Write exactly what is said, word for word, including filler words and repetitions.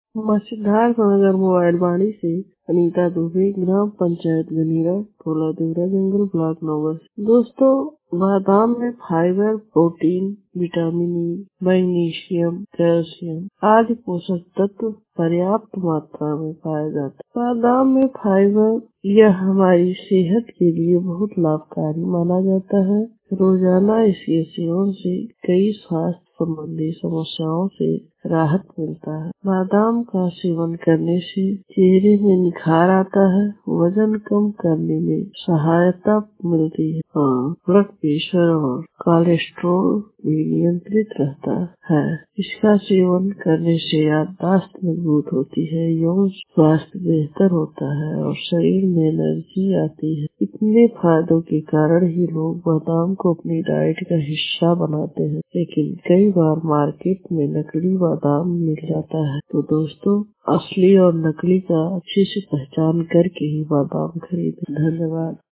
Siddharth Nagar mobile वाणी से अनीता दुबे, ग्राम पंचायत गनीरा, टोला देवरा जंगल, ब्लॉक नौगढ़। दोस्तों, बादाम में fibre, protein, vitamin E, magnesium, calcium आदि पोषक तत्व पर्याप्त मात्रा में पाए जाते हैं। बादाम में फाइबर यह हमारी सेहत के लिए बहुत लाभकारी माना जाता है। रोजाना इसके सेवन से कई स्वास्थ्य संबंधी समस्याओं से राहत मिलता है। बादाम का सेवन करने से चेहरे में निखार आता है, वजन कम करने में सहायता मिलती है और ब्लड प्रेशर और कोलेस्ट्रॉल भी नियंत्रित रहता है। इसका सेवन करने से याददाश्त मजबूत होती है, यौन स्वास्थ्य बेहतर होता है और शरीर में एनर्जी आती है। इतने फायदों के कारण ही लोग बादाम को अपनी डाइट का हिस्सा बनाते हैं, लेकिन कई बार मार्केट में नकली बादाम मिल जाता है। तो दोस्तों, असली और नकली का अच्छे से पहचान करके ही बादाम खरीदें। धन्यवाद।